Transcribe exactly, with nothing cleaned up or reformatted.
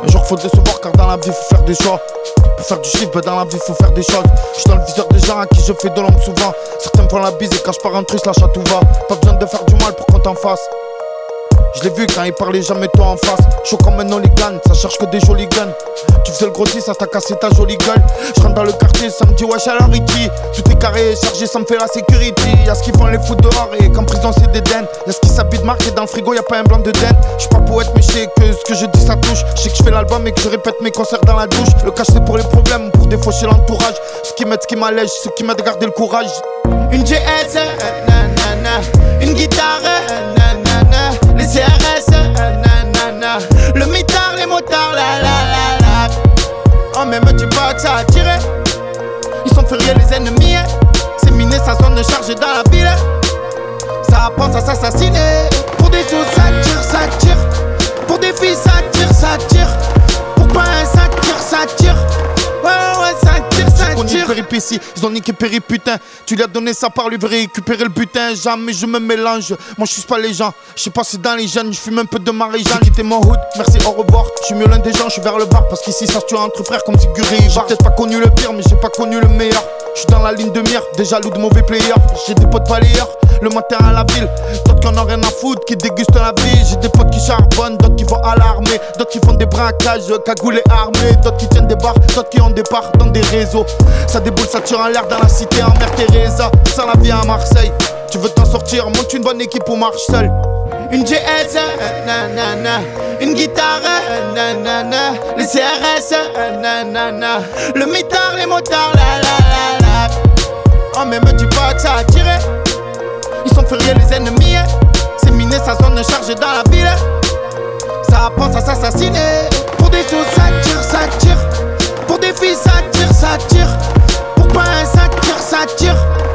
Un jour faut décevoir car dans la vie faut faire des choix. Pour faire du chiffre, bah dans la vie faut faire des choses. J'suis dans le viseur des gens à qui je fais de l'ombre souvent. Certains font la bise et quand j'pars un truc, lâche à tout va. Pas besoin de faire du mal pour qu'on t'en fasse. Je l'ai vu quand il parlait jamais toi en face. Chaud comme un hooligan, ça cherche que des jolis guns. Tu faisais le grossi, ça t'a cassé ta jolie gueule. Je rentre dans le quartier, ça me dit wesh alors Ricky. Tout est carré, chargé, ça me fait la sécurité. Y'a ce qu'ils font les fous dehors et qu'en prison c'est des dents. Y'a ce qui s'habille de marque et dans le frigo y'a pas un blanc de dents. J'suis pas poète mais j'sais que ce que je dis ça touche. J'sais que j'fais l'album et que je répète mes concerts dans la douche. Le cash c'est pour les problèmes, pour défaucher l'entourage. Ce qui m'aide, ce qui m'allège, ce qui m'aide à garder le courage. Une G S, nanana. Une guitare, nanana. Les C R S, nanana. Le mitard, les motards, la la la la. Oh mais me dis pas que ça a tiré. Ils sont furieux les ennemis, hein. C'est miné sa zone chargée dans la ville. Ça pense à s'assassiner. Pour des sous ça tire, ça tire. Pour des filles ça tire, ça tire. Pour pas un ça tire, ça tire. Ouais ouais ça tire, ça tire. Péripéties, ils ont niqué Péri putain. Tu lui as donné sa part, lui veut récupérer le butin. Jamais je me mélange, moi je suis pas les gens. Je sais pas si dans les jeunes, je fume un peu de Marie-Jeanne. J'ai quitté mon hood, merci au revoir. Je suis mieux l'un des gens, je suis vers le bar. Parce qu'ici ça se tue entre frères comme Siguri. J'ai peut-être pas connu le pire, mais j'ai pas connu le meilleur. Je suis dans la ligne de mire, déjà loup de mauvais players. J'ai des potes balayeurs, le matin à la ville. D'autres qui en ont rien à foutre, qui dégustent la vie. J'ai des potes qui charbonnent, d'autres qui vont à l'armée. D'autres qui font des braquages, cagoulés armés. D'autres qui tiennent des bars, d'autres qui ont des parts dans des réseaux. Ça déboule, ça tire en l'air dans la cité en Mère Teresa. Ça la vie à Marseille, tu veux t'en sortir, monte une bonne équipe ou marche seul. Une G S, nanana. Une guitare, nanana. Les C R S, nanana. Le mitard, les motards, la la la la. Oh mais me dis pas que ça a tiré. Ils sont furieux les ennemis, hein. C'est miné sa zone chargée dans la ville. Ça pense à s'assassiner. Pour des sous ça tire, ça tire. Pour des filles ça tire, ça tire. Pour pas un ça tire, ça tire.